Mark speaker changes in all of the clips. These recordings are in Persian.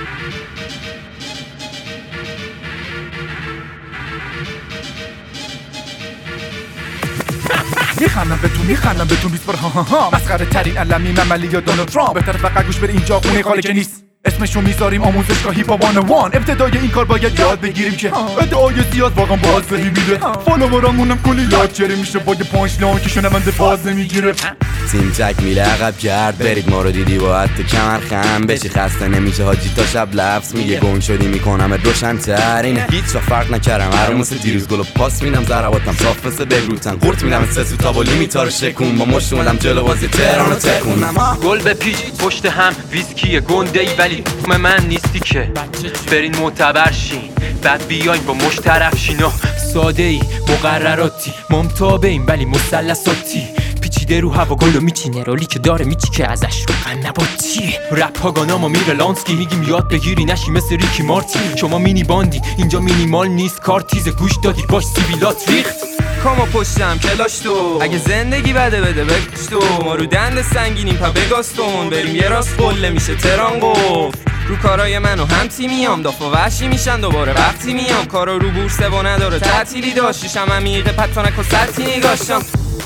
Speaker 1: میخندم بهتون 20 بار ها مسخره ترین علمی مملی یا دونالد ترامپ. بهتر فقط گوش بده اینجا خونه خاله که نیست. اسمشو میذاریم آموزشگاه هیپ هاپ 101. ابتدای این کار باید یاد بگیریم که ادعای زیاد واقعا باز میره. فالوورامونم کلی لاک چری میشه با یه پانچ لاین که شنونده باز نمیگیره.
Speaker 2: تیم تک میله عقب کرد برید ما رو دیدی با حتی کمر خم بشی خسته نمیشه حاجی تا شب لفظ میگه گم شدی میکنم روشن ترین. هیچ وقت فرق نکردم هر مثل دیروز گلو پاس میدم ضرباتم صاف مثل بگروتن قورت میدم سه سو تابو لیمیتار شکون با مشت اومدم جلو بازی تهرانو تکونم.
Speaker 3: گل به پیچ پشت هم ویسکی گنده ای ولی من نیستی که برین معتبر شین بعد بیاین با مش طرف شینا. ساده ای مقرراتی ممتابیم ولی مثلثاتی پیچیده رو هوا گلو میچینه رولی که داره میچی که ازش رو غم نباتی. رپ ها گاناما میره لانسکی میگیم یاد بگیری نشی مثل ریکی مارتی. شما مینی باندی اینجا مینیمال نیست کارتیز گوش دادی باش سیبیلات ریخت.
Speaker 4: کامو پشتم کلاش تو اگه زندگی بده بگوش تو ما رو دند سنگینیم پا بگاستون بریم یه راست قله میشه تران گفت. رو کارای منو هم تیمیام داف و وحشی میشن دوباره وقتی میام کارا رو بورسه و نداره تعطیلی داشتیشم عمیقه پتانک و سطی نگاشتم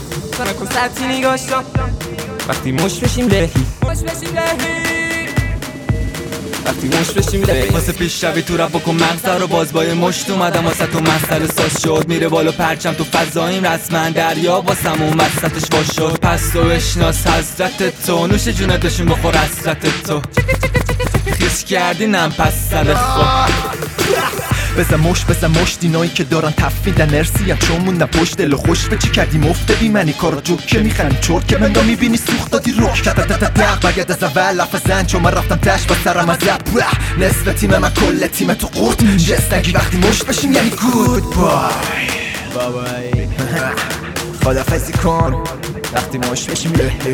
Speaker 4: وقتی مش بشیم لهی وقتی مش بشیم لهی
Speaker 2: واسه پیش شوی تو رب بکن مغزه رو باز با یه مشت اومدم واسه تو مسئله ساز شد میره بالا پرچم تو فضاییم رسما دریا واسم اون وسطش باز شد. پس تو بشناس حضرت تو نوش جونتشون بخور حسرت تو خیس کردی نم پس سر خود
Speaker 1: بزن مشت اینایی که دارن تفیدن ارسی هم چون موندن پشت دل و خوش به چی کردی مفته بی منی کارا جوک که میخنی چورت که من دا میبینی سوخت دادی روک دق بگرد از اول لفظن چون من رفتم تش با سرم از زب نصف تیم من کل تیم تو قورت جست نگی وقتی مشت بشیم یعنی گود بای خدافزی کن وقتی مشت بشیم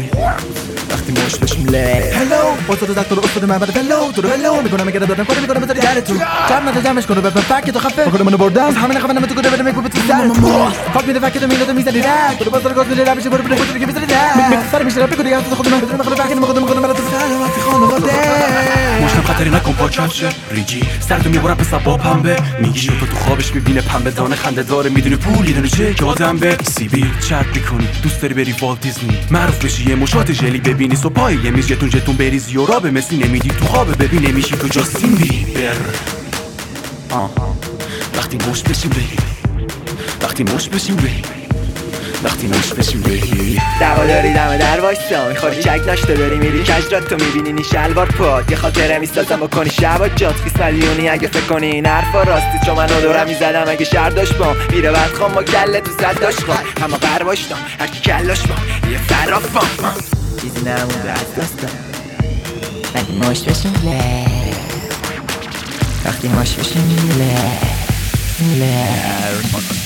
Speaker 1: هلو واسه تو دکتر استاد من بعد فلو تو رو هلو میکنم اگه دادم کاری میکنم بذاری در تو جمع جمعش کنه ببین فک تو خفه بکنم منو بردم همین خفه نمیتو کنه بدم میگم تو سر فاک میده فک تو میلاد میزنی رک تو بازار گاز میره رابش برو بده که بذاری در سر میشه رپ دیگه تو خودم بدون خودم فک میخوام من تو سلامتی خانواده
Speaker 5: مشتم خطری نکن پاچم شه ریجی سرتو میبرم به سبا پنبه میگی تو خوابش میبینه پنبه دانه خنده داره میدونی پول یه چه که آدم به سیبیل چرت میکنی دوست داری بری والت دیزنی معروف بشی یه مشات ژلی ببینی صبح پای یه میز جتون بریزی و رابه مثلی نمیدی تو خوابه ببین نمیشی تو جاستین بیبر. وقتی مش بشیم بهی
Speaker 6: دوا داری دم در وایسا میخوری چک ناشته داری میری کجرات تو میبینی شلوار پاد یه خاطره میسازم بکنی شبا جات 20 میلیونی اگه فکر کنی این حرفا راستی چون منو دورم میزدم اگه شهر داشت بام میره بعد خام با کله تو صد داشت خام اما قرباشتم هرکی کلاش بام یه فرافام چیزی نمونده از دستم وقتی مش بشیم وقتی مش بشیم